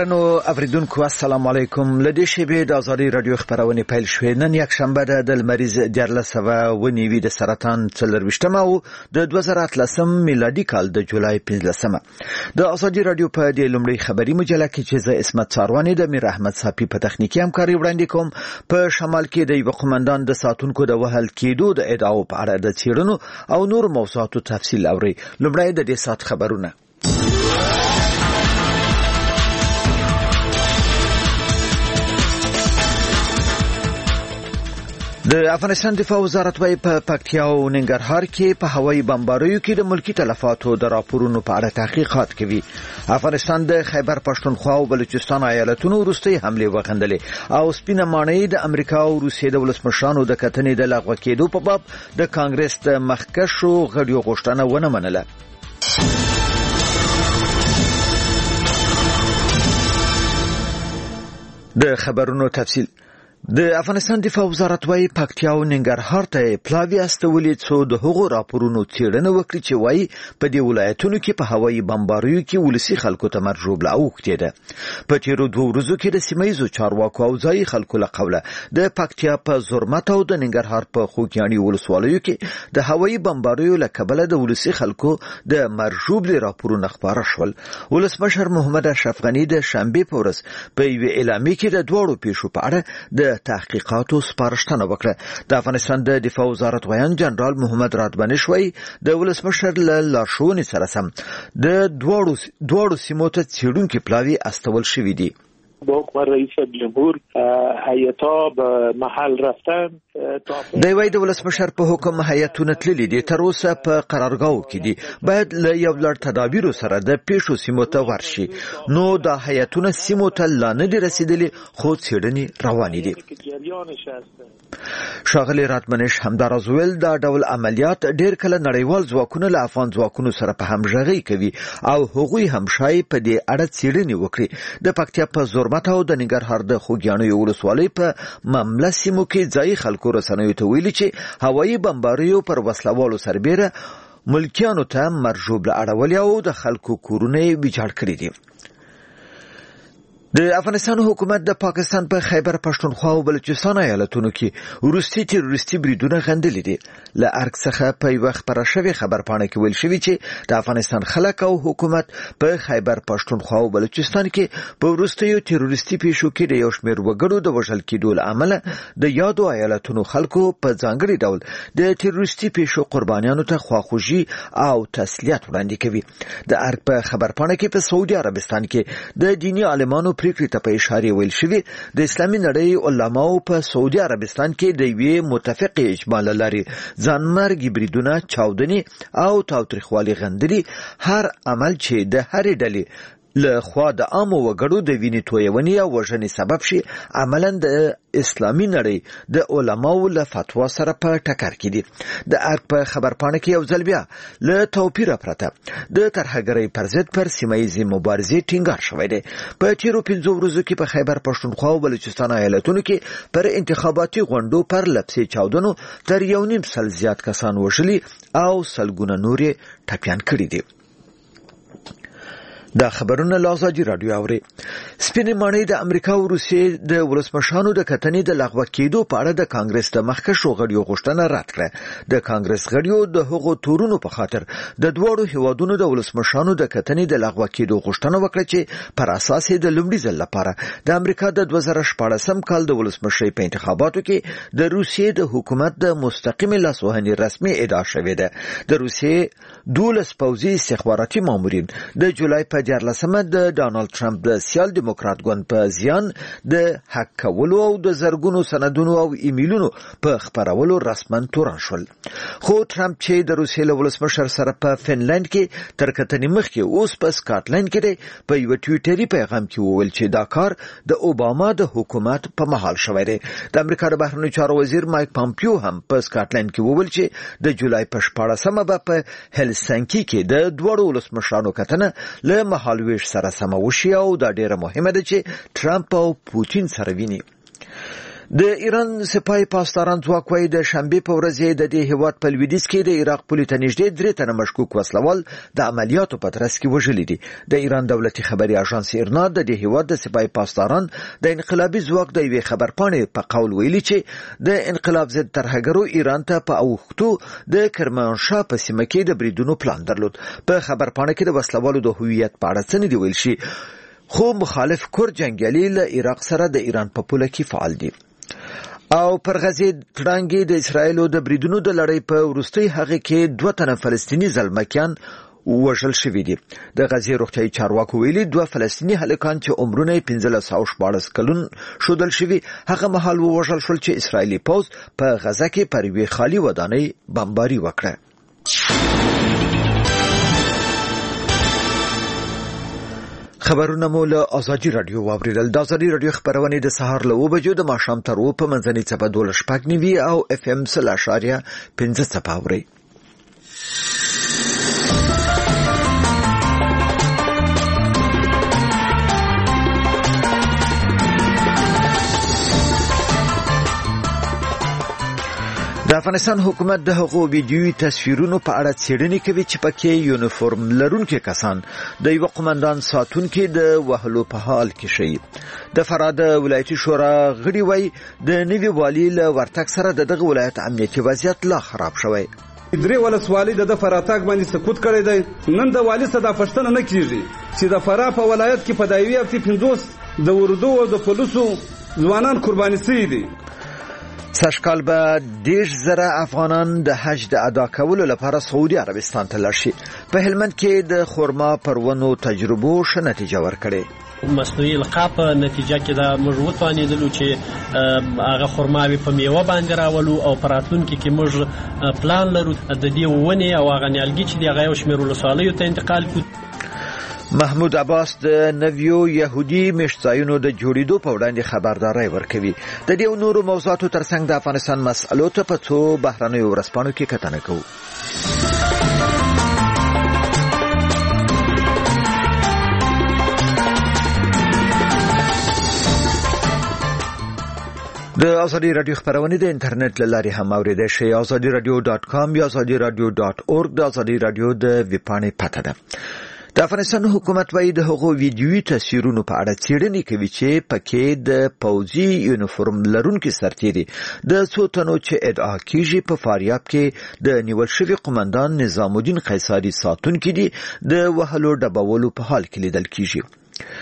درنو اوریدونکو السلام علیکم. لدې شیبې د ازادي رادیو خبرونه پیل شوې. نن یک شنبه د مریض 1409 د سرطان 24مه او د 2013 میلادي کال د جولای 15مه. د ازادي رادیو په دې لومړی خبري مجله کې چې زه اسمت څاروانی د میر احمد صافي په تخنیکی همکاري وړاندې کوم. په شمال کې د یو قومندان د ساتونکو د وهل کېدو د ادعاو په اړه د څېړنو او نور موضوعاتو تفصیل اوري. لومړی د دې سات خبرونه. د افغانستان دفاع وزارت وايي په پکتیا او ننګرهار کې په هوایي بمباریو کې د ملکی تلفاتو د راپورونو په اړه تحقیقات کوي. افغانستان د خیبر پښتونخوا او بلوچستان ایالتونو وروستي حمله وغندلې او سپینه ماڼۍ د امریکا او روسیې د ولسمشرانو د کتنې د لغوه کېدو په باب د کانګرس د مخکښو غړیو غوښتنه ونه منله. د خبرونو تفصیل. د افغانستان دفاع وزارت وايي پکتیا او ننګرهار ته پلاوی استولې څو د هغو راپورونو څېړنه وکړي چې وايي په دې ولایتونو کې په هوایي بمباریو کې ولسی خلکو ته مرجوب لاوښتې ده. په تیرو 2 ورځو کې د سیمایزو چارواکو او ځایي خلکو له قوله د پکتیا په زرمت او د ننګرهار په خوږیاڼي ولسوالیو کې د هوایي بمباریو له کبله د ولسی خلکو د مرجوب راپورونه خبره شول. ولسمشر محمد اشرف غنی د شنبه په ورځ په یو اعلامیه کې د دوړو پیښو په اړه د تحقیقاتو سپارښتنه وکړه. د افغانستان د دفاع وزارت ویان جنرال محمد رادبانش وایي د ولسمشر له لارښوونې سره سم د دوړو سیمو ته څېړونکي پلاوی استول شوي دي. با حکم رئیس جمهور هیئت‌ها به محل رفتن. د وای د ولسمشر په حکم هیئتونه تللي دي، تر اوسه په قرارګاو کې دي. باید له یو لړ تدابیرو سره د پیښو سیمو ته ورشي. نو د هیئتونه سیمو ته لا نه دي رسیدلي، خو څېړنې روانې دي. شاغلی راتمنش همداراز ویل دا ډول عملیات ډیر کله نړیوال ځواکونه له افغان ځواکونو سره په همغږي کوي او هغوی هم شای په دې اړه څېړنې وکړي. د پکتیا په زرمت او د ننګرهار د خوږیاڼي ولسوالۍ په معامله سیمو کې ځایي خلکو رسنیو ته ویلي چې هوایي بمباریو پر وسلوالو سربیره ملکیانو ته مرجوب اړولې او د خلکو کورونه ویجاړ کړي دي. د افغانستان حکومت د پاکستان په خیبر پښتونخوا او بلوچستان ایالتونو کې وروستي تروریستي بریدونه غندلي دي. له ارګ څخه په یو خبره شوی خبرپاڼه کې ویل شوی چې د افغانستان خلک او حکومت په خیبر پښتونخوا او بلوچستان کې په وروستیو تروریستي پیښو کې د یو شمېر وګړو د وژل کېدو له امله د یادو ایالتونو خلکو په ځانګړي ډول د تروریستي پیښو قربانیانو ته خواخوږي او تسلیت وړاندې کوي. د ارګ په خبرپاڼه کې په سعودي عربستان کې د دیني عالمانو پریکړې ته په اشاره ویل شوی د اسلامي نړۍ علماو په سعودي عربستان کې د یوې متفقې اجماع لري ځانمرګي بریدونه، چاودنې او تاوتریخوالي غندلي هر عمل چې د هرې ډلې له خوا د عامو وګړو د وینې تویونې او وژنې سبب شي عملاً د اسلامي نړۍ د علماو له فتوا سره په ټکر کې دي. د ارګ په خبرپاڼه کې یو ځل بیا له توپیره پرته د ترهګرۍ پر ضد پر سیمایي مبارزې ټینګار شوی دی. په تیرو 5 ورځو کې په خیبر پښتونخوا او بلوچستان ایالتونو کې پر انتخاباتي غونډو پر لپسې چاودنو تر 1.5 زیات کسان وژلي او سلګونه نورې ټپیان کړي دي. دا خبرونه له ازادي رادیو اوري. سپینې ماڼۍ د امریکا او روسیې د ولسمشرانو د کتنې د لغوه کېدو په اړه د کانګرس د مخکښو غړیو غوښتنه رد کړه. د کانګرس غړیو د هغو تورونو په خاطر د دوړو هیوادونو د ولسمشرانو د کتنې د لغوه کېدو غوښتنه وکړه چې پر اساس د لومړي ځل لپاره د امریکا د 2014 کال د ولسمشرۍ په انتخاباتو کې د روسیې د حکومت د مستقیم لاسوهنې رسمي ادعا شوې ده. د روسیې 12 پوځي استخباراتي مامورین د جولای په 14مه د ډانلډ ټرمپ د سیال دیموکرات ګوند په زیان د حق کولو او د زرګونو سندونو او ایمیلونو په خبرولو رسماً تورن شول. خو ټرمپ چې د روسیې له ولسمشر سره په فنلند کې تر کتنې مخکې اوس په سکاټلند کې په یو ټویټري پیغام کې وویل چې دا کار د اوباما د حکومت په مهال شوی دی. د امریکا د بهرنیو چارو وزیر مایک پامپیو هم په سکاټلند کې وویل چې د جولای په 14مه به په هلسنکي کې د دوړو ولسمشرانو کتنه له مهالویش سره سم وشي او دا ډیره مهمه ده چې ټرمپ او پوتین سره ویني. د ایران سپاه پاسداران ځواک وايي د شنبه په ورځ د دې هیواد په لویدیځ کې د عراق پولې ته نږدې 3 تنه مشکوک وسلوال د عملیاتو په ترڅ کې وژل دي. د ایران دولتي خبري اژانس ایرنا د دې هیواد د سپاه پاسداران د انقلابي ځواک د یوې خبرپاڼې په قول ویلي چې د انقلاب ضد ترهګرو ایران ته په اوښتو د کرمانشاه په سیمه کې د بریدونو پلان درلود. په خبرپاڼه کې د وسلوالو د هویت په اړه څه نه دی ویل شي، خو مخالف کور جنگیالي له عراق سره د ایران په پوله کې فعال دي. او پر غزې تړانګې د اسرایلو د بریدونو د لړۍ په وروستي هغه کې 2 تنه فلسطینی زلمکیان وژل شوي دي. د غزې روغتیايي چارواکو ویلي 2 فلسطینی هلکان چې عمرونه 15 او 14 کلن شودل شوي هغه مهال وژل شول چې اسرایلی پوځ په غزه کې پر وی خالی ودانۍ بمباري وکړه. خبرونه مو له آزادي رادیو واوریدل. د آزادي رادیو خبرونه د سهار له 9 بجو د ماښام تر 2 په منځنۍ څپه 12.9 او FM 0.5 څپه اوري. د افغانستان حکومت د هغو ویډیوي تصویرونو په اړه څېړنې کوي چې پکې یونیفورم لرونکي کسان د یو قومندان ساتونکي د وهلو په حال کې شي. د فراه د ولایتي شورا غړي وایي د نوي والي له ورتګ سره دغه ولایت امنیتي وضعیت لا خراب شوی. درې ولسوالۍ د فراتګ باندې سکوت کړی دی. نن د والي څخه پښتنه نه کیږي چې د فراه په ولایت کې په دایوي هفته 50 د وردو او د پولیسو ځوانان قرباني شوي دي. سږکال به 10,000 افغانان د حج د ادا کولو لپاره سعودي عربستان ته لاړ شي. په هلمند کې د خرما پرونو تجربو ښه نتیجه ورکړې. مصنوعي القاح په نتیجه کې دا موږ وتوانېدلو چې هغه خرماوي په میوه باندې راولو او په راتلونکي کې موږ پلان لرو د دې ونې او هغه نیالګي چې د هغه یو شمېر ولسوالیو ته انتقال کړو. محمود عباس د نویو يهودي مشتایونو د جوړېدو په وړاندې خبرداري ورکوي. د دې نورو موضوعاتو ترڅنګ د افغانستان مسألو ته په څو بهرنیو ورځپاڼو کې کتنه کوو. د آزادي رادیو خبرونه د انټرنیټ لارې هم اوریدئ شئ. azadiradio.com یا azadiradio.org د آزادي رادیو د ویبپاڼې پته ده. د افغانستان حکومت وايي د هغو ویډیوي تصویرونو په اړه څېړنې کوي چې پکې د پوځي یونیفورم لرونکي سرتیري د څو تنو چې ادعا کیږي په فاریاب کې د نیول شوي قومندان نظام الدین قیصري ساتونکي دي د وهلو ډبولو په حال کې لیدل کیږي.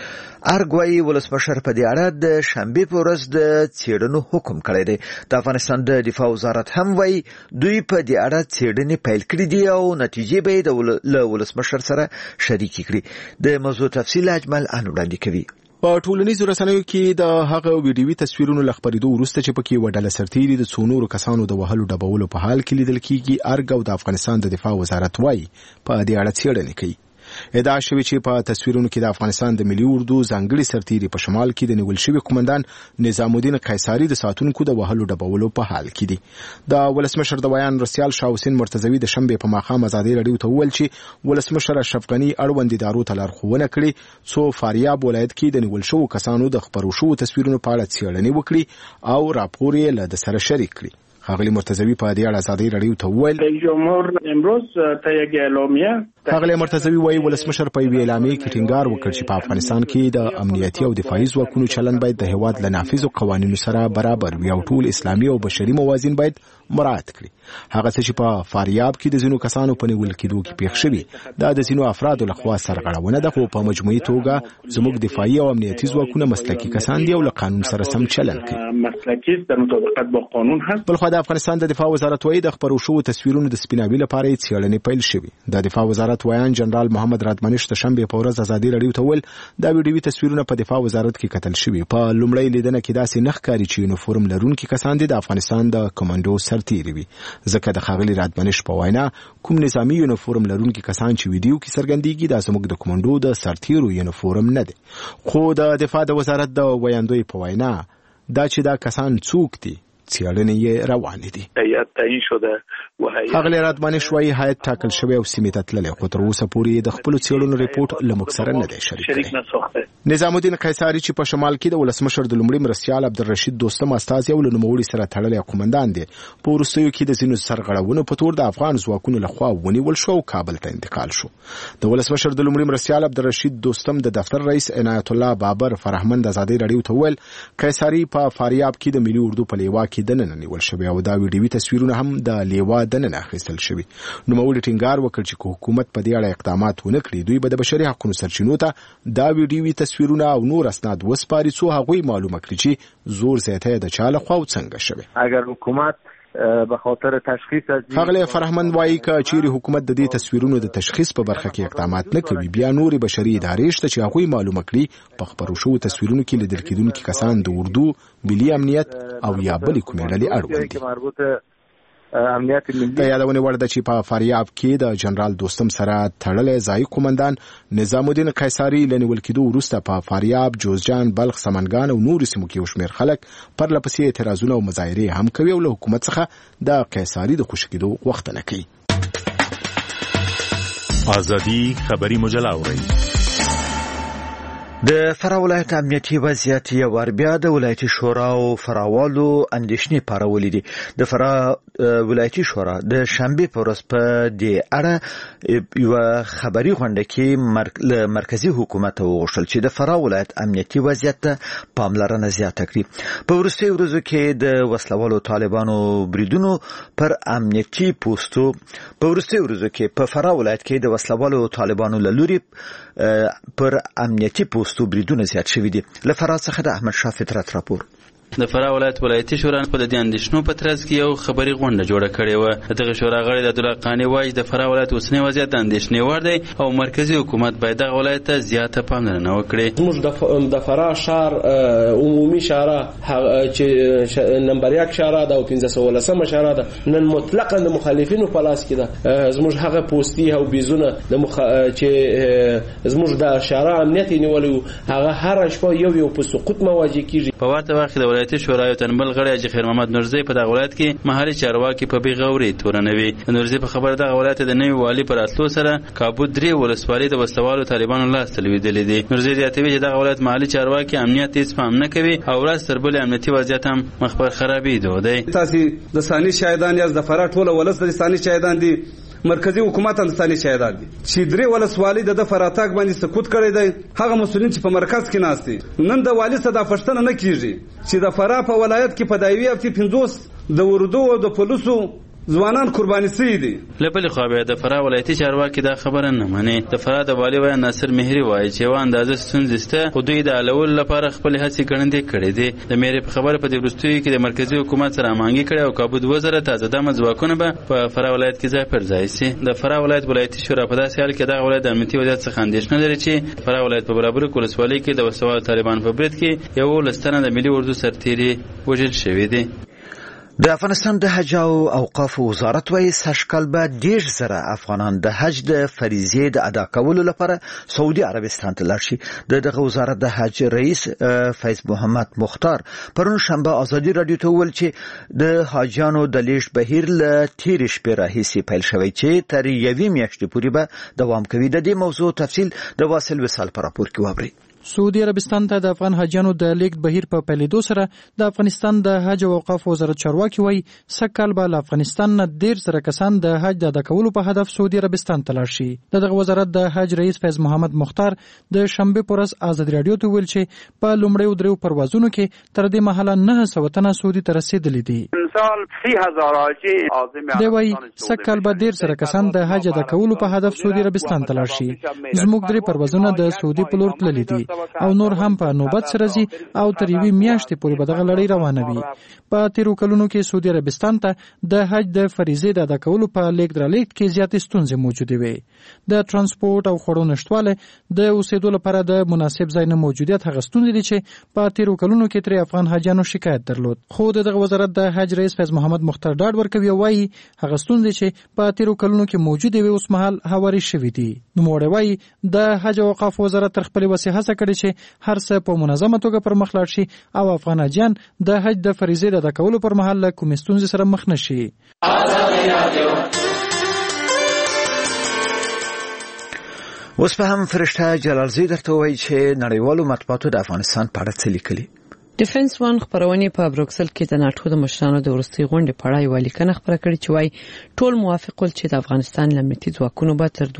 ارګوي ولسمشر په دې اړه د شنبه په ورځ د څېړنو حکم کړی دی. د افغانستان د دفاع وزارت هم وايي دوی په دې اړه څېړنې پیل کړې دي او نتیجې به د ولسمشر سره شریک کړي. د موضوع تفصیل اجمل ان وړاندې کوي. په ټولنیزو رسنیو کې د هغه ویډیوي تصویرونو لخبرېدو وروسته چې پکې وډله سرتیري د څو نورو کسانو د وهلو ډبولو په حال کې لیدل کیږي، ارګ او د افغانستان د دفاع وزارت وايي په دې اړه څېړنې کوي. ادعا شوی چې په تصویرونو کې د افغانستان د ملي اردو ځانګړي سرتیري په شمال کې د نیول شوی قومندان نظام الدین قیصري د ساتونکو د وهلو ډبولو په حال کې دي. د ولسمشر د بیان رسیال شاه حسین مرتضوی د شنبه په ماښام آزادي رادیو ته وویل چې ولسمشر اشرف غنی اړوند ادارو ته لارښوونه کړې څو فاریاب ولایت کې د نیول شوو کسانو د خبرو شوو تصویرونو په اړه څېړنې وکړي او راپور یې له سره شریک کړي. خاغلی مرتضوی په دې اړه آزادي رادیو ته وویل رئیس جمهور امروز ته یک اعلامیه خاغلی مرتضوی وایي ولسمشر په یوې اعلامیه کې ټینګار وکړ چې په افغانستان کې د امنیتي او دفاعي ځواکونو چلند باید د هیواد له نافذو قوانینو سره برابر وي او ټول اسلامي او بشري موازین باید مراعات کړي. هغه څه چې په فاریاب کې د ځینو کسانو په نیول کېدو کې پیښ شوي دا د ځینو افرادو لخوا سرغړونه ده، خو په مجموعي توګه زموږ دفاعي او امنیتي ځواکونه مسلکي کسان دي او له قانون سره سم چلند کوي. مسلکي در مطابقت با قانون هست. بلخو د افغانستان د دفاع وزارت وايي د خبرو شوو تصویرونو د سپیناوي لپاره څېړنې پیل شوې. د دفاع وزارت وایان جنرال محمد رادمنش د شنبه په ورځ آزادي رادیو ته ویل دا ویډیوي تصویرونه په دفاع وزارت کې کتل شوي. په لومړی لیدنه کې داسې نه ښکاري چې یونیفورم لرونکي کسان دي د افغانستان د کمانډو سرتیري وي، ځکه د ښاغلي رادمنش په وینا کوم نظامي یونیفورم لرونکي کسان چې ویډیو کې څرګندېږي دا زموږ د کمانډو د سرتیرو یونیفورم نه دی. خو د دفاع د وزارت د ویاندوی په وینا دا چې دا کسان څوک دي څېړنې روانې دي. هیئت تعیین شده و ښاغلی رادماني شوایي هیئت ټاکل شوی او سیمې ته تللی، خو تر اوسه پورې د خپلو څېړنو ریپورټ له موږ سره نه دی شریک کړی. نظام الدین قیصاري چې په شمال کې د ولسمشر د لومړي مرستیال عبدالرشید دوستم استازی او له نوموړي سره تړلی قومندان دی، په وروستیو کې د ځینو سرغړونو په تور د افغان ځواکونو لخوا ونیول شو او کابل ته انتقال شو. د ولسمشر د لومړي مرستیال عبدالرشید دوستم د دفتر رئیس عنایت الله بابر فرهمند ازادي راډیو ته وویل قیصاري په فاریاب کې د ملي اردو په لیوا کې دننه نیول شوی او دا ویډیوي تصویرونه هم د لیوا دننه اخیستل شوي. نوموړي ټینګار وکړ چې حکومت په دې اړه اقدامات ونه کړي، دوی به د بشري حقوقو سرچینو ته دا ویډیوي تصویرونه او نور اسناد وسپاري څو هغوی معلومه کړي چې زور زیاتی د چا لخوا او څنګه شوی. اگر حکومت به خاطر تشخیص از ښاغلی فرهمند وایي که چیرې حکومت د دې تصویرونو د تشخیص په برخه کې اقدامات نه کوي، بیا نورې بشري ادارې شته چې هغوی معلومه کړي په خپرو شوو تصویرونو کې لیدل کېدونکي کسان د اردو، ملي امنیت او یا بلې کومې ډلې اړوند دي. د یادونې وړ ده چې په فاریاب کې د جنرال دوستم سره تړلی ځایي قومندان نظام الدین قیصاري له نیول کېدو وروسته په فاریاب، جوزجان، بلخ، سمنګان او نورو سیمو کې یو شمېر خلک پرله پسې اعتراضونه او مظاهرې هم کوي او له حکومت څخه د قیصاري د خوشي کېدو غوښتنه کوي. ازادي خبري مجله اوري. د فراه ولایت امنیتي وضعیت یو وار بیا د ولایتي شورا او فراوالو اندېښنې پارولې دي. د فراه ولایتي شورا د شنبې په ورځ په دې اړه یو خبري غونډه کې له مرکزی حکومت وغوښتل چې د فراه ولایت امنیتي وضعیت ته پاملرنه زیاته کړي. په وروستیو ورځو کې د وسلوالو طالبانو بریدونو پر امنیتي پوستو په فراه ولایت کې د وسلوالو طالبانو له لوري پر امنیتي پوستو بریدونه زیات شوي دي. له فراه څخه د احمد شاه فطرت راپور. د فراه ولایت ولایتي شورا په دې اندېښنو په ترڅ کې یو خبري غونډه جوړه کړې و. دغه شورا غړي د عبدالله قانی وایي د فراه ولایت اوسنی وضعیت د اندېښنې وړ دی او مرکزی حکومت باید دغه ولایت ته زیاته پاملرنه وکړي. موږ د فراه ښار عمومي شارع چې نمبر 1 شارع ده او 1513 شارع ده نن مطلقاً د مخالفینو په لاس کې ده. زموږ هغه پوسټي او بیزونه چې زموږ د شارع امنیت نیولو هغه هر شپه یو په سقوط مواجه کیږي. په ورته وخت د ولایتي شورا یو تنبل غړی حاجي خیر محمد نورزی په دغه ولایت کې محلي چارواکي په بیغوري تورنوي. نورزی په خبره دغه ولایت د نوي والي پر راتلو سره کابو 3 ولسوالۍ د وسلوالو طالبانو لاس ته لوېدلې دي. نورزی زیاتوي چې دغه ولایت محلي چارواکي امنیت هیڅ پام نه کوي او ورځ تر بلې امنیتي وضعیت هم مخ پر خرابېدو دی. تاسو د ثاني شاهدان یاست، د فراه ټوله ولس د ثاني شاهدان دي، مرکزی حکومت هم د ثاني شاهدان دي چې 3 ولسوالۍ د فراتاک باندې سقوط کړی دی. هغه مسؤلین چې په مرکز کې ناست دي نن د والي صدا پښتنه نه کیږي چې د فراه په ولایت کې په دایوي هفتې 50 د اردو او د پولیسو ځوانان قرباني شوي دي. له بلې خوا بیا د فراه ولایتي چارواکي دا خبره نه مني. د فراه د والي وایي ناصر مهري وایي چې یوه اندازه ستونزې شته خو دوی د حلولو لپاره خپلې هڅې ګړندۍ کړې دي. د مهري په خبره په دې وروستیو کې د مرکزي حکومت سره هماهنګي کړې او کابو 2000 تازه دمه ځواکونه به په فراه ولایت کې ځای پر ځای شي. د فراه ولایت ولایتي شورا په داسې حال کې دغه ولایت د امنیتي وضعیت څخه اندېښنه لري چې فراه ولایت په برابرک ولسوالۍ کې د وسلوالو طالبانو په برید کې 11 تنه د ملي اردو سرتیري وژل شوي دي. د افغانستان د حج او اوقاف وزارت وايي سږکال به 10,000 افغانان د حج د فریضې د ادا کولو لپاره سعودي عربستان ته لاړ شي. دغه وزارت د حج رئیس فیض محمد مختار پرون شنبه ازادي رادیو ته وویل چې د حاجیانو د لیږد بهیر له تېرې شپې راهیسې پیل شوی چې تر یوې میاشتې پورې به دوام کوي. د دې موضوع تفصیل د واصل وصال په راپور کې واورئ. سعودي عربستان ته د افغان حاجیانو د لیږد بهیر په پیلېدو سره د افغانستان د حج او اوقاف وزارت چارواکي وایي سږکال به له افغانستان نه 10,000 کسان د حج د ادا کولو په هدف سعودي عربستان ته لاړ شي. دغه وزارت د حج رئیس فیض محمد مختار د شنبې په ورځ ازادي راډیو ته ویل چې په لومړیو 3 پروازونو کې تر دې مهاله 900 تنه سعودي ته رسېدلي دي. دی وایي سږکال به 10,000 کسان د حج ادا کولو په هدف سعودي عربستان ته لاړ شي. زموږ 3 پروازونه د سعودي په لور تللي دي او نور هم په نوبت سره ځي او تر یوې میاشتې پورې به دغه لړۍ روانه وي. په تیرو کلونو کې سعودي عربستان ته د حج د فریضې د ادا کولو په لیږد رالېږد کې زیاتې ستونزې موجودې وې. د ترانسپورت او خوړو نشتوالی، د اوسېدو لپاره د مناسب ځای نه موجودیت هغه ستونزې دي چې په تیرو کلونو کې ترې افغان حاجیانو شکایت درلود. خو دغه وزارت د حج رئیس فیض محمد مختار ډاډ ورکوي او وايي هغه ستونزې چې په تیرو کلونو کې موجودې وي اوس مهال هواري شوي دي. نوموړی وايي د حج او اوقاف وزارت تر خپلې وسې هڅه کړې چې هر څه په منظمه توګه پر مخ لاړ شي او افغان حاجیان د حج د فریضې د ادا کولو پر مهال له کومې ستونزې سره مخ نه شي. اوس په هم فرشته جلالزی درته وایي چې نړیوالو مطبوعاتو د افغانستان په اړه څه لیکلي. ډیفنس وان خبرونه په بروکسل کې د ناتو د مشرانو د ورستي غونډې په اړه یو لیکنه خبره کړې چې وايي ټول موافق ول چې د افغانستان لمنتي ځواکونو به تر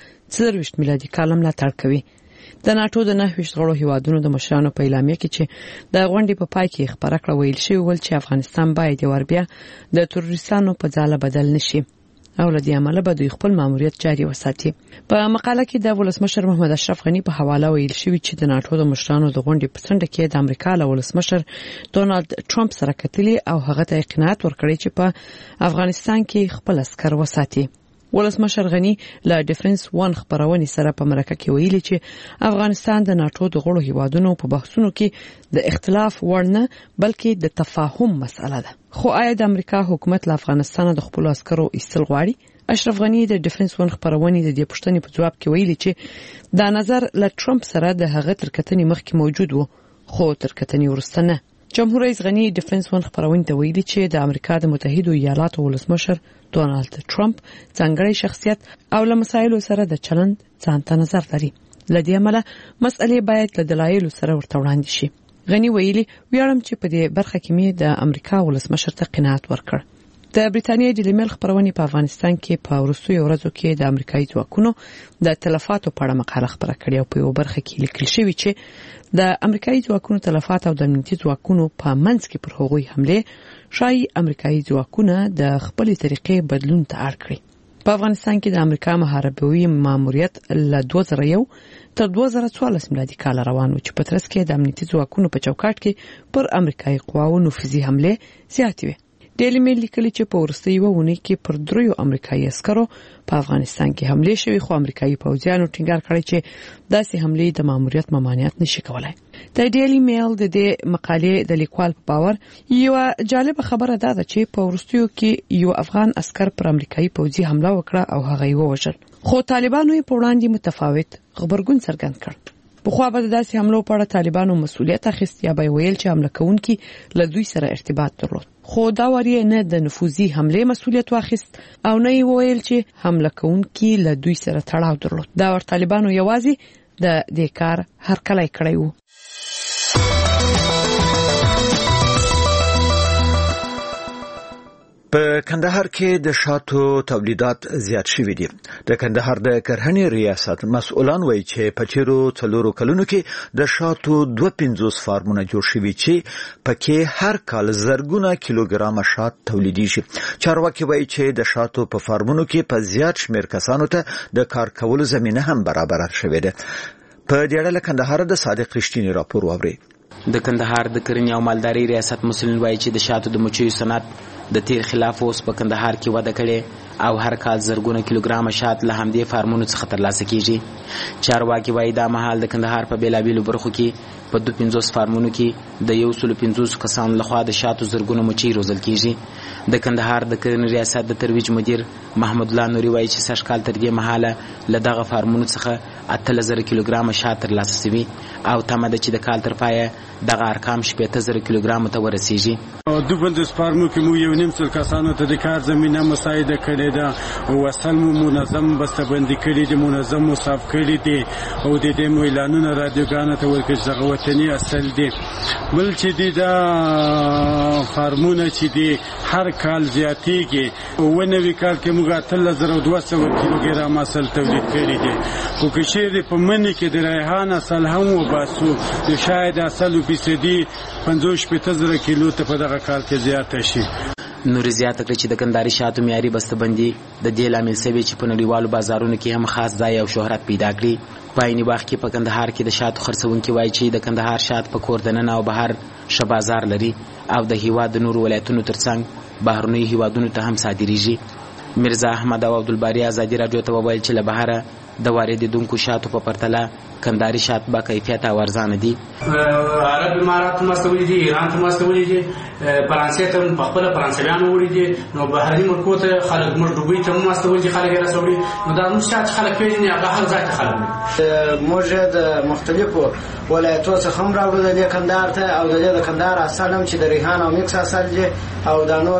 2024 میلادي کال ملاتړ کوي. د ناتو د 9 غړو هیوادونو د مشرانو په اعلامیه کې چې د غونډې په پای کې خبره کړه ویل شوی ول چې افغانستان باید یو بیا د تروریستانو په ځاله بدل نشي او لدی عمله به دوی خپل ماموریت جاری وساتي. په مقاله کې د ولسمشر محمد اشرف غنی په حواله ویل شوی چې د ناتو د مشرانو د غونډې په څنډه کې د امریکا له ولسمشر ډونالد ټرمپ سره کتلي او هغه ته قناعت ورکړی چې په افغانستان کې خپل عسكر وساتي. ولسمشر غنی له ډیفنس وان خبرونه سره په مرکه کې ویلي چې افغانستان د ناتو د غړو هیوادونو په بحثونو کې د اختلاف ورنه بلکې د تفاهم مسأله ده. خو آیا د امریکا حکومت له افغانستان د خپل عسکرو ایستل غواړي؟ اشرف غنی د ډیفنس وان خبرونه د دې پوښتنې په جواب کې ویلي چې دا نظر له ټرمپ سره د هغه تر کتنې مخکې موجود وو خو تر کتنې وروسته نه. جمهور رئیس غنی ډیفنس وان خبرونه ته ویلي چې د امریکا د متحده ایالاتو ولسمشر ډونالد ټرمپ ځانګړی شخصیت او له مسایلو سره د چلند ځانته نظر لري. لدې عمله مسئلې باید له دلایلو سره ورته وړاندې شي. غنی ویلي ویاړم چې په دې برخه کې مې د امریکا ولسمشر ته قناعت ورکړ. د بریتانیا ډیلی میل خبرونه په افغانستان کې په وروستیو ورځو کې د امریکایي ځواکونو د تلفاتو په اړه مقاله خبره کړې او په یو برخه کې لیکل شوی چې د امریکایي ځواکونو تلفات او د امنیتي ځواکونو په منځ کې پر هغوی حمله شایي امریکایي ځواکونه د خپل طریقې بدلون ته اړ کړي. په افغانستان کې د امریکا محاربوي ماموریت له 2001 تر 2014 میلادي کال روان و چې په ترڅ کې د امنیتي ځواکونو په چوکاټ کې پر امریکایي قواو نفوذي حمله زیاتې وي. ډیلی میل لیکلي چې په وروستیو ونې کې پر 3 امریکایي عسکرو په افغانستان کې حمله شوې خو امریکایي پوځیانو ټینګار کړی چې داسې حملې د ماموریت ممانعت نشي کولای. د ډیلی میل د دې مقالې د لیکوال په باور یو جالب خبره ده چې په وروستیو کې یو افغان عسكر پر امریکایي پوځي حمله وکړه او هغه یې ووژل. خو طالبانو یې په وړاندې متفاوت خبرګون څرګند کړ. په خو به داسې حملو په اړه طالبانو مسؤلیت اخیست یا به ویل چې حمله کوونکي له دوی سره ارتباط درلود. خو دا وری نه د نفوذي حمله مسؤلیت واخیست او نه ویل چې حمله کوونکي له دوی سره تړاو درلود. دا ور طالبانو یوازې د دې کار هرکلی کړی وو. په کندهار کې د شاتو تولیدات زیات شوي دي. د کندهار د کرهنې ریاست مسؤلان وایي چې په تیرو 4 کلونو کې د شاتو 250 فارمونه جوړ شوي چې پکې هر کال زرګونه کیلوګرام شات تولیدېږي. چارواکي وایي چې د شاتو په فارمونو کې په زیات شمیر کسانو ته د کار کولو زمینه هم برابر شوې ده. په دې اړه له کندهار د صادق رښتینی راپور واورئ. د کندهار د کرنې او مالدارۍ ریاست مسؤلین وایي چې د شاتو د مچیو صنعت د تیر خلاف اوس په کندهار کې وده کړې او هر کال زرګونه کیلوګرام شات له همدې فارمونو څخه ترلاسه کیږي. چارواکي وایي دا مهال د کندهار په بیلابیلو برخو کې په 250 فارمونو کې د 150 کسانو لخوا د شاتو زرګونه مچۍ روزل کیږي. د کندهار د کرنې ریاست د ترویج مدیر محمد الله نوري وایي چې سږ کال تر دې مهاله له دغه فارمونو څخه 8000 کیلوګرام شات ترلاسه شوي او تمه ده چې د کال تر پایه دغه ارقام 18000 کیلوګرام ته ورسیږي. 250 فارمو کې مو یو نیم سل کسانو ته د کار زمينه مساعده کړې ده او وسل مو منظم بسته‌بندي کړې دي، منظم مصاف کړې دي او د دې مو اعلانونه رادیوګانو ته ورکړي چې وطني اصل دي. بل چې دي دا فارمونه چې دي هر کال زیاتېږي او نوې کال کې موږ 3200 کیلوګرام اصل تولید کړی دي. خو که چیرې په منی کې د ریحان اصل هم وباسو نو شاید اصل فیصدي 50-60 کیلو ته په دغه کال کې زیاته شي. نور زیاته کړي چې د کندهاري شاتو معیاري بسته‌بندي د دې لامل شوی چې په نړیوالو بازارونو کې هم خاص ځای او شهرت پیدا کړي. په عین وخت کې په کندهار کې د شاتو خرڅونکي وایي چې د کندهار شات په کور دننه او بهر ښه بازار لري او د هیواد د نورو ولایتونو ترڅنګ بهرنیو هیوادونو ته هم صادریږي. مرزا احمد او عبدالباری ازادي راډیو ته وویل چې له بهره د واردېدونکو شاتو په پرتله کنداري شات با کیفیت او ارزانه دي. عرب امارات مستوي دي، ایران ته مستوي دي، فرانسې ته په خپل فرانسویان وړي دي، نو بهرني ملکو ته خلک موږ دوبۍ ته مستوي دي، خلک راسوړي، نو دا موږ شات خلک پیژني هغه هر ځای ته خلک موږ د مختلفو ولایتونو څخه هم راوړل دي کندهار ته، او د کندهار اصل هم چې د ریحان او میکس اصل دي، او د نور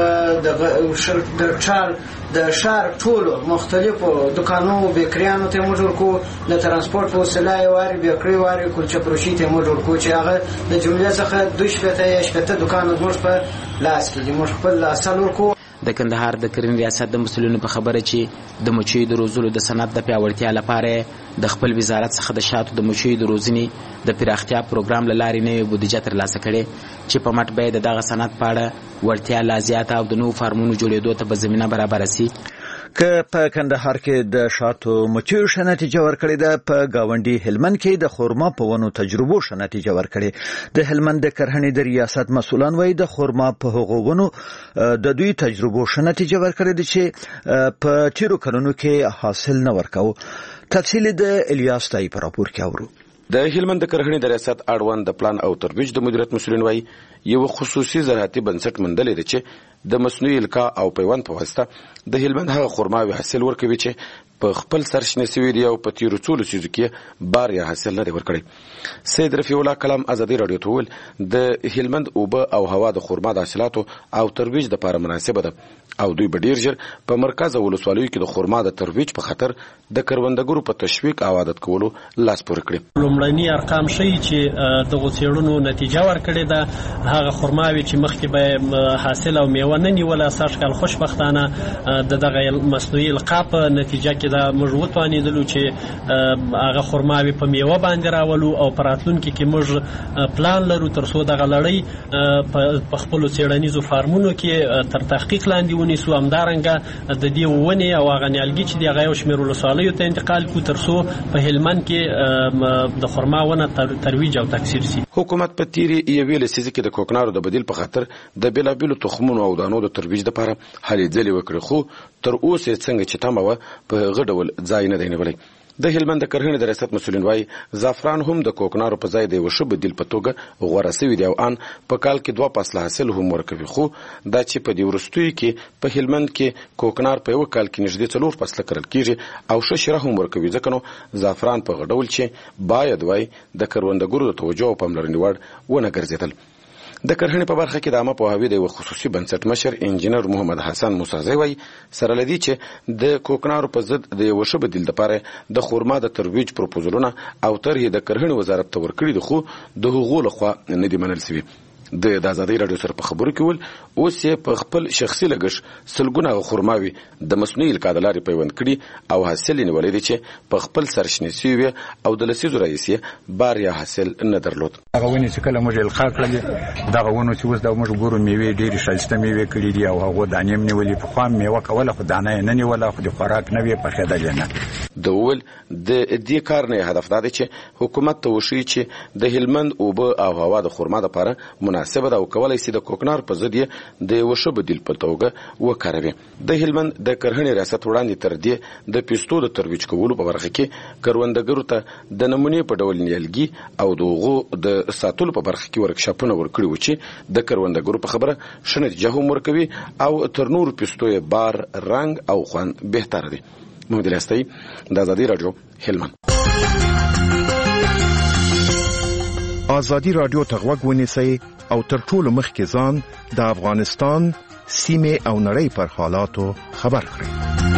د شهر ټولو مختلفو دکانونو بیکریانو ته موږ ورکو، د ترانسپورت په وسیله واري بیکری واري کلچه پروشي ته موږ ورکو چې هغه د جملې څخه 2 دکان موږ په لاس کې دي، موږ خپل اصل ورکو. د کندهار د کرنې ریاست د مسؤلینو په خبره چې د مچیو د روزلو د صنعت د پیاوړتیا لپاره د خپل وزارت څخه د شاتو د مچیو د روزنې د پراختیا پروګرام له لارې نوې بودیجه ترلاسه کړې چې په مټ به د دغه صنعت په اړه وړتیا لا زیاته او د نوو فارمونو جوړېدو ته به زمینه برابره سي. که په کندهار کې د شاتو مچیو ښه نتیجه ورکړې ده، په گاونډي هلمند کې د خرما په ونو تجربو ښه نتیجه ورکړې. د هلمند د کرهڼې د ریاست مسؤلان وایي د خرما په هغو ونو د دوی تجربو ښه نتیجه ورکړې ده چې په تیرو کلونو کې حاصل نه ورکاو. تفصیل د الیاس تای په راپور کې اورو. د هلمند د کرهڼې د ریاست اړوند د پلان او ترویج د مدیریت مسؤلین وایي یو خصوصي زراعتي بنسټ موندلی دی چې د مصنوعي القاح او پیوند په واسطه د هلمند هغه خرماوي حاصل ورکوي چې په خپل سرشنه سوي دی او په تیرو څو لسیزو کې بار یا حاصل نه دی ورکړی. سید رفیع الله کلام ازادي رادیو ته ویل د هلمند اوبه او هوا د خرما د حاصلاتو او ترویج لپاره مناسبه ده او دوی به ډیر ژر په مرکز او ولسوالیو کې د خرما د ترویج په خاطر د کروندګرو په تشویق او عادت کولو لاس پورې کړی. لومړني ارقام ښیي چې دغه څېړنو نتیجه ورکړې ده. هغه خرماوي چې مخکې به حاصل او میوه نه نیوله، سږ کال خوشبختانه د دغه مصنوعي القاح په نتیجه کې دا موږ وتوانېدلو چې هغه خرماوي په میوه باندې راولو او په راتلونکي کې موږ پلان لرو تر څو دغه لړۍ په خپلو څېړنیزو فارمونو کې تر تحقیق لاندې ونیسو. همدارنګه د دې ونې او هغه نیالګي چې دي هغه یو شمېر ولسوالیو ته انتقال کړو تر څو په هلمند کې د خرما ونه ترویج او تکثیر سي. حکومت په تیرې یوې لسیزې کې د کوکنارو د بدیل په خاطر د بېلابېلو تخمونو او دانو د ترویج لپاره هلې ځلې وکړې، خو تر اوسه څنګه چې تمه وه په هغه ډول ځای نه دی نیولی. د هلمند د کرهڼې د ریاست مسؤلین وایي زعفران هم د کوکنارو په ځای د یو ښه بدیل په توګه غوره سوي دی او ان په کال کې 2 فصله حاصل هم ورکوي، خو دا چې په دې وروستیو کې په هلمند کې کوکنار په یو کال کې نږدې 4 فصله کرل کیږي او ښه شیره هم ورکوي، ځکه نو زعفران په هغه ډول چې باید وای د کروندګرو د توجه او پاملرنې وړ ونه ګرځېدل. د کرهڼې په برخه کې د عامه پوهاوي د یو خصوصي بنسټ مشر انجینر محمد حسن موسازی وایي سره لدی چې د کوکنارو په ضد د یو ښه بدیل لپاره د خرما د ترویج پروپوزلونه او طرحې د کرهڼې وزارت ته ورکړي دي، خو د هغو لخوا نه دي منل شوي. د آزادۍ رادیو سره په خبرو کې ول اوس یې په خپل شخصي لګښت سلګونه خرماوي د مصنوعي القاح د لارې پیوند کړي او حاصل یې نیولی دی چې په خپل سرشنې سوي او د لسیزو راهیسې بار یا حاصل نه درلود. هغه ونې چې کله موږ القاح کړلې دغه ونو چې اوس د موږ ګورو میوې ډېرې ښایسته میوې کړي دي او هغو دانې هم نیولې. پخوا میوه کوله خو دانه یې نه نیوله، خو د خوراک نه وې پخېدلې نه. د وویل د دې کار نه هدف دا دی چې حکومت ته وښیي چې د هلمند اوبه او هوا د خرما دپاره مناسبه ده او کولی شي د کوکنار په ضد یې د یو ښه بدیل په توګه وکاروي. د هلمند د کرهڼې ریاست وړاندې تر دې د پیستو د ترویج کولو په برخه کې کروندګرو ته د نمونې په ډول نیالګي او د هغو د ساتلو په برخه کې ورکشاپونه ورکړي وو چې د کروندګرو په خبره ښه نتیجه هم ورکوي او تر نورو پیستو یې بار، رنګ او خوند بهتره دی. محمد الیاس د آزادي رادیو هلمند. آزادي رادیو ته غوږ ونیسئ او تر ټولو مخکې ځان د افغانستان سیمې او نړۍ پر حالاتو خبر کړئ.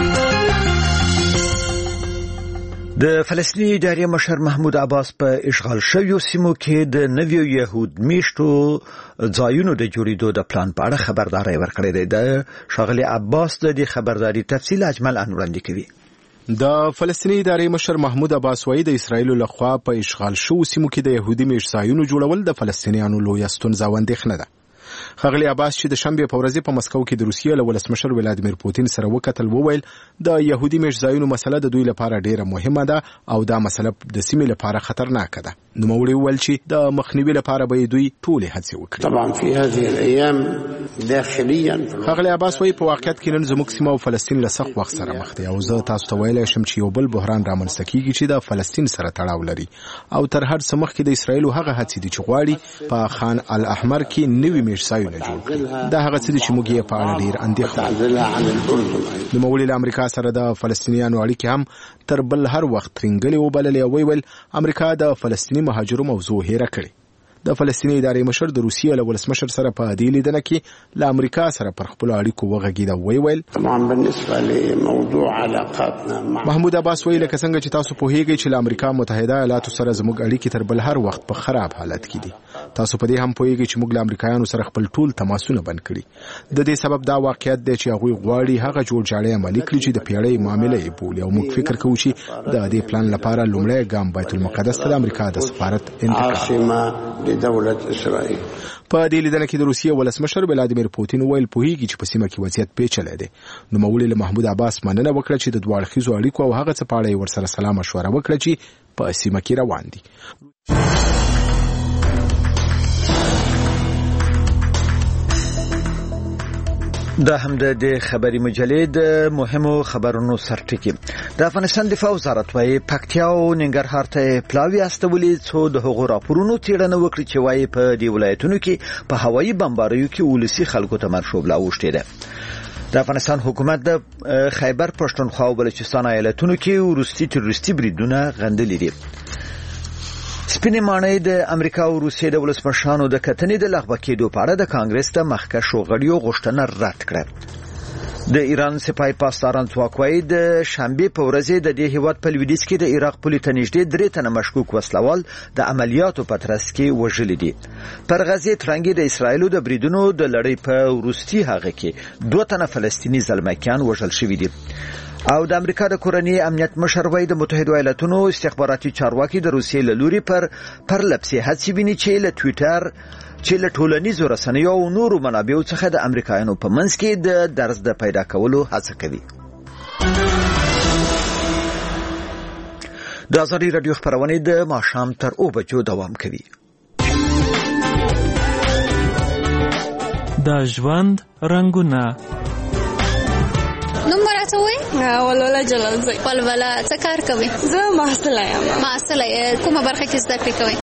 د فلسطیني ادارې مشر محمود عباس په اشغال شویو سیمو کې د نویو یهود میشتو ځایونو د جوړېدو د پلان په اړه خبرداری ورکړی دی. د ښاغلي عباس د دې خبرداري تفصیل اجمل وړاندې کوي. د فلسطیني ادارې مشر محمود عباس وایي د اسرایل لخوا په اشغال شوو سیمو کې د يهودي میشت ځایونو جوړول د فلسطینیانو لویه ستونزه او اندېښنه ده. ښاغلي عباس چې د شنبه په ورځ په مسکو کې د روسیې له ولسمشر ولادیمیر پوتین سره وکتل وویل د يهودي میشځایونو مسله د دوی لپاره ډیره مهمه ده او دا مسله د سیمې لپاره خطرناکه ده. نوموړي وویل چې د مخنیوي لپاره به دوی ټولې هڅې وکړي. طبعا في هذه الايام داخليا ښاغلي عباس وايي په واقعیت کې نن زموږ سیمه او فلسطین له سخت وخت سره مخ دي او زه تاسو ته ویلی شم چې یو بل بحران رامنځته کیږي چې د فلسطین سره تړاو لري او تر هر څه مخکې د اسرایل هغه هڅې دي چې غواړي په خان الاحمر کې نوي میشځایونه جوړ کړي. دا هغه څه دي چې موږ یې په اړه ډیر اندېښمن یو. نوموړي له امریکا سره د فلسطینیانو اړیکې هم تر بل هر وخت ترنګلې وبللې او ویل امریکا د فلسطیني مهاجرو موضوع هېره کړې. د فلسطیني ادارې مشر د روسیې له ولسمشر سره په دې لیدنه کې له امریکا سره پر خپل اړیکو وغږېد او ویل طبعا بالنسبه لموضوع علاقاتنا مع محمود عباس ویل لکه څنګه چې تاسو پوهیږئ چې له امریکا متحده ایالاتو سره زموږ اړیکې تر بل هر وخت په خراب حالت کې دي. تاسو په دې هم پوهیږئ چې موږ له امریکایانو سره خپل ټول تماسونه بند کړي. د دې سبب دا واقعیت دی چې هغوی غواړي هغه جوړجاړی عملي کړي چې د پیړۍ معاملې یې بولي او موږ فکر کوو چې د دې پلان لپاره لومړی ګام بیت المقدس ته د امریکا د سفارت انتقال. په دې لیدنه کې د روسیې ولسمشر ولادیمیر پوتین ویل پوهیږي چې په سیمه کې وضعیت پیچلی دی. نوموړي له محمود عباس مننه وکړه چې د دوه اړخیزو اړیکو او هغه څه په اړه یې ورسره سلا مشوره وکړه چې په سیمه کې روان دي. دا هم د خبري مجلې د مهمو خبرونو سرټکی. د افغانستان دفاع وزارت وايي پکتیا او ننګرهار ته پلاوی استولې څو د هغو راپورونو تیرنه وکړي چې وايي په دې ولایتونو کې په هوایي بمباریو کې ولسی خلکو ته مرشوب لا اوښتي ده. د افغانستان حکومت د خیبر پښتونخوا او بلوچستان ایالتونو کې ورستي تروریستي بریدونه غندلې دي. سپینې ماڼۍ د امریکا او روسیې د ولسمشرانو د کتنې د لغوه کېدو په اړه د کانګرس د مخکښو غړیو غوښتنه رد کړه. د ایران سپاه پاسداران ځواک وايي د شنبه په ورځ د دې هیواد په لویدیځ کې د عراق پولې ته نږدې 3 تنه مشکوک وسلوال د عملیاتو په ترڅ کې وژل دي. پر غزې ترنګي د اسرایلو د بریدونو د لړۍ په وروستي هغه کې 2 تنه فلسطینی زلمیان وژل شوي دي. او د امریکا د کورنۍ امنیت مشر وايي د متحده ایالاتونو استخباراتي چارواکي د روسیې له لوري پر لپسې هڅې ویني چې له ټویټر چې له ټولنیزو رسنیو او نورو منابعو څخه د امریکایانو په منځ کې د درز د پیدا کولو هڅه کوي. د ازادي رادیو خبرونه د ماښام تر 2 بجو دوام کوي. د ژوند رنگونه نوم راته وای ولولا جلال زوی ولولا څه کار کوي؟ زه محصله یم. محصله کومه برخه کې زده کړې کوي؟